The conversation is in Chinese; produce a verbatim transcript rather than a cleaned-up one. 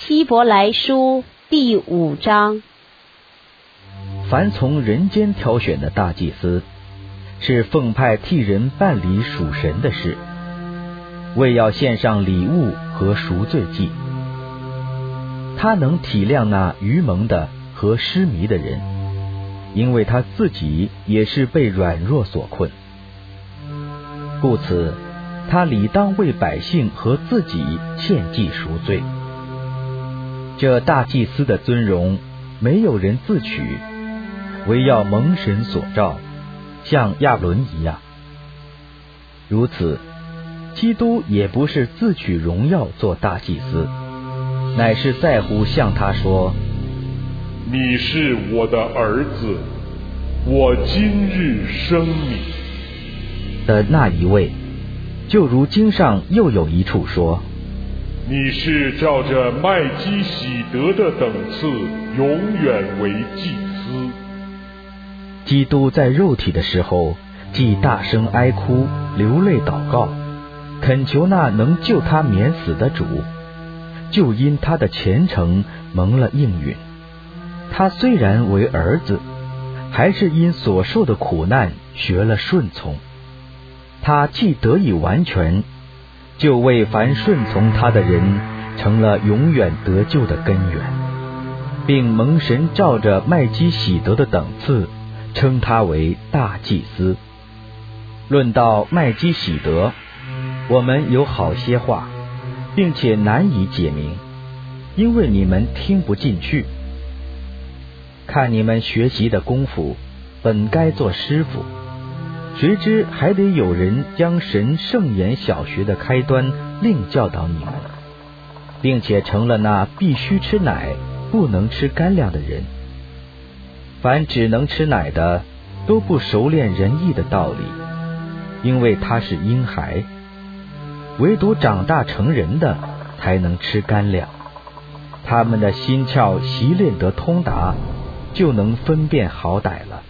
希伯来书第五章。 凡从人间挑选的大祭司，是奉派替人办理属神的事，为要献上礼物和赎罪祭。他能体谅那愚蒙的和失迷的人，因为他自己也是被软弱所困。故此，他理当为百姓和自己献祭赎罪。这大祭司的尊荣，没有人自取，唯要蒙神所召，像亚伦一样。如此，基督也不是自取荣耀做大祭司，乃是在乎向他说： 你是我的儿子，我今日生你的那一位。就如经上又有一处说： 你是照着麦基洗德的等次，永远为祭司。 基督在肉体的时候，既大声哀哭，流泪祷告，恳求那能救他免死的主，就因他的虔诚蒙了应允。他虽然为儿子，还是因所受的苦难学了顺从。他既得以完全，就为凡顺从他的人成了永远得救的根源，并蒙神照着麦基洗德的等次，称他为大祭司。论到麦基洗德，我们有好些话，并且难以解明，因为你们听不进去。看你们学习的功夫，本该做师傅，谁知还得有人将神圣言小学的开端另教导你们，并且成了那必须吃奶不能吃干粮的人。凡只能吃奶的，都不熟练仁义的道理，因为他是婴孩；唯独长大成人的，才能吃干粮。他们的心窍习练得通达，就能分辨好歹了。